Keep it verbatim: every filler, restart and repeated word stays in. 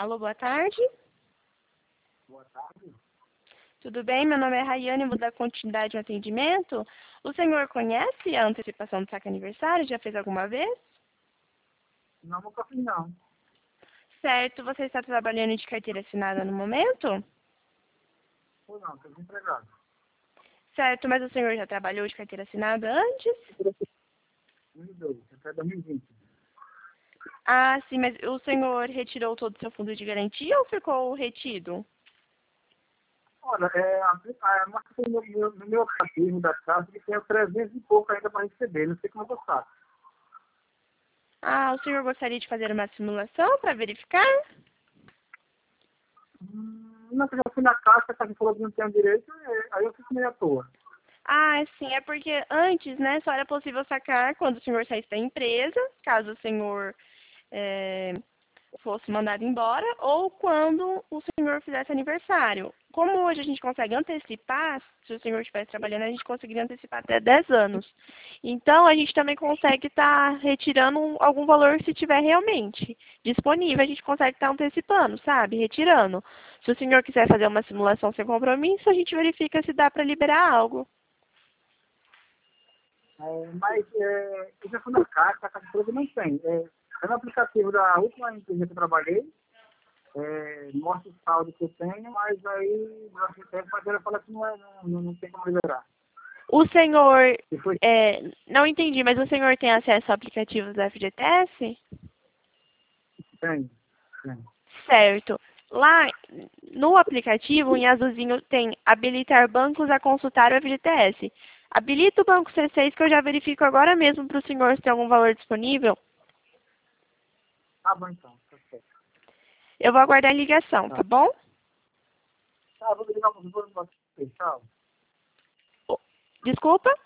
Alô, boa tarde. Boa tarde. Tudo bem? Meu nome é Rayane, vou dar continuidade ao atendimento. O senhor conhece a antecipação do saque aniversário? Já fez alguma vez? Não, nunca fiz, não. Certo. Você está trabalhando de carteira assinada no momento? Ou não, estou desempregado. Certo, mas o senhor já trabalhou de carteira assinada antes? dois mil e dois, até dois mil e vinte. Ah, sim, mas o senhor retirou todo o seu fundo de garantia ou ficou retido? Olha, é, a, a, mas no, meu, no meu aplicativo da casa que tem trezentos e pouco ainda para receber. Não sei como eu faço. Ah, o senhor gostaria de fazer uma simulação para verificar? Hum, não, que eu já fui na caixa, a caixa falou que não tinha direito, é, aí eu fico meio à toa. Ah, sim, é porque antes, né, só era possível sacar quando o senhor saísse da empresa, caso o senhor é, fosse mandado embora, ou quando o senhor fizesse aniversário. Como hoje a gente consegue antecipar, se o senhor estivesse trabalhando, a gente conseguiria antecipar até dez anos. Então, a gente também consegue estar retirando um- algum valor se tiver realmente disponível, a gente consegue estar antecipando, sabe? Retirando. Se o senhor quiser fazer uma simulação sem compromisso, a gente verifica se dá para liberar algo. É, mas é, eu já fui na caixa, a caixa falou que não tem. É, é no aplicativo da última empresa que eu trabalhei, é, mostra o saldo que eu tenho, mas aí meu arquiteto mas ela fala que não, é, não, não tem como liberar. O senhor, E foi é, não entendi, mas o senhor tem acesso a aplicativos da F G T S? tem, tem. Certo. Lá no aplicativo, em azulzinho, tem habilitar bancos a consultar o F G T S. Habilita o banco C seis que eu já verifico agora mesmo para o senhor se tem algum valor disponível. Tá bom então, tá certo. Eu vou aguardar a ligação, Tá, tá bom? tá vou ligar para você, tchau. Desculpa?